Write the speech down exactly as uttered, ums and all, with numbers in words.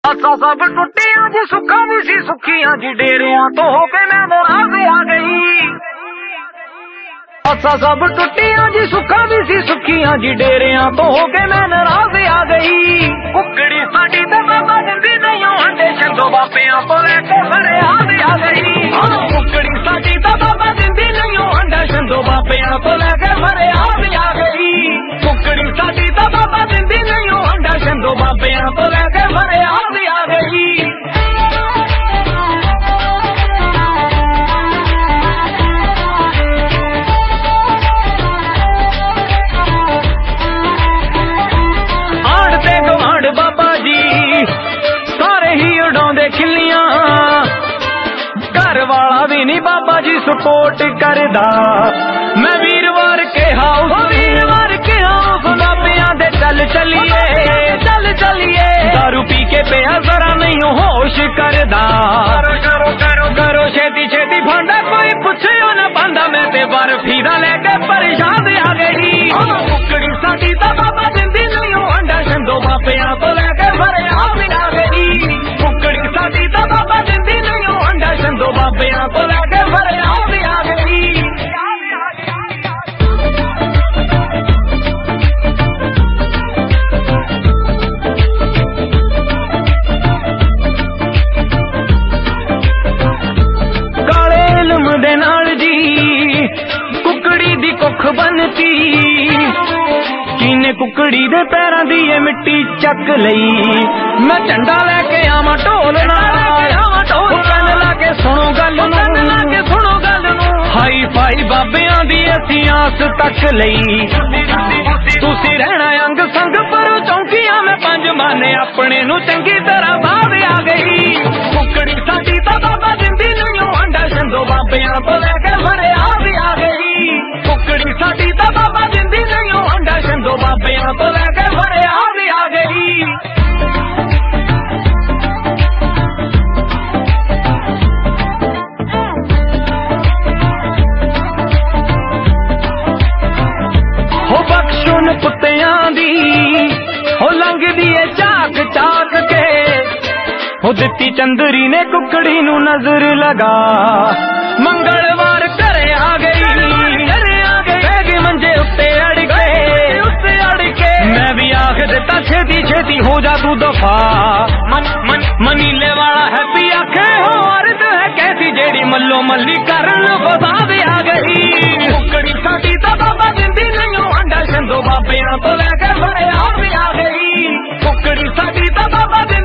आसा सब टुटिया जी सुखा भी सी सुखियां जी डेरिया तो हो के मैं नाराज आ गई। आसा सब टुटिया जी सुखा भी सी सुखियां जी डेरिया तो हो के मैं नाराज आ गई। कुकड़ी साडी ते बाबा दिंदी नहीं अंडे शंदो बापियां तो लेके घरे आ गई। कुकड़ी साडी ते बाबा दिंदी नहीं अंडा शंदो बापियां तो लेके घरे आ गई। कुकड़ी साडी ते बाबा दिंदी नहीं अंडा शंदो बापियां तो लेके घरे आ गई। आड़ते गवांड बाबा जी सारे ही उड़ाउंदे खिल्लियां, घर वाला भी नहीं बाबा जी सपोर्ट करदा। मैं वीरवार के हाउस वीरवार के हाउस बाबियां दे चल चलिए चल चलिए। दारू पी के पिया जरा नहीं होश करदा। करो करो करो करो छेती छेती भांडा कोई पुछे ना पांदा। मैं ते बर्फी दा लेके परेशान आ गई। कुकड़ी साडी दा बाबा दिंदी नहीं अंडा शंदो बापियां तो लेके घरे आ गई। कुकड़ी साडी दा बाबा दिंदी नहीं अंडा शंदो बापियां तो लेके घरे आ गई। दे नाल जी कुकड़ी दी कुख बनती, किने कुकड़ी दे पैरां दी ये मिट्टी चक लई। मैं झंडा लेके आवा ढोल नाल कन लाके सुनो गल कन लाके सुनो गल हाई फाई बाबियां दी असीं आस तक लई। तुसी रहना अंग संग पर चौंकियां में पंज माने अपने नू चंगी तरह बाध आ गई। कुकड़ी साडी दा बाबा दिंदी नहीं अंडा शंदो बाबियां तो लेके घरे आ गई। कुकड़ी साडी दा बाबा दिंदी नहीं अंडा शंदो बाबियां तो लेके घरे आ गई। हो बख्शुन कुत्तियां दी हो लंघदी है झाक झाक के। हो दित्ती चंदरी ने कुकड़ी नू नजर लगा। मंगलवार घरे आ गई घरे आ गई। मंजे उत्ते अड़ गए उत्ते अड़ के। मैं भी आख दिता छेती छेती हो जा तू दफा। मन मन मनीले वाला हैप्पी आखे हो अर्द है कैसी जेड़ी मल्लो मल्ली करन फसा आ गई। कुकड़ी साडी दा बाबा दिंदी नहीं अंडा शंदो बापियां तो लेके घरे आ गई। कुकड़ी साडी दा बाबा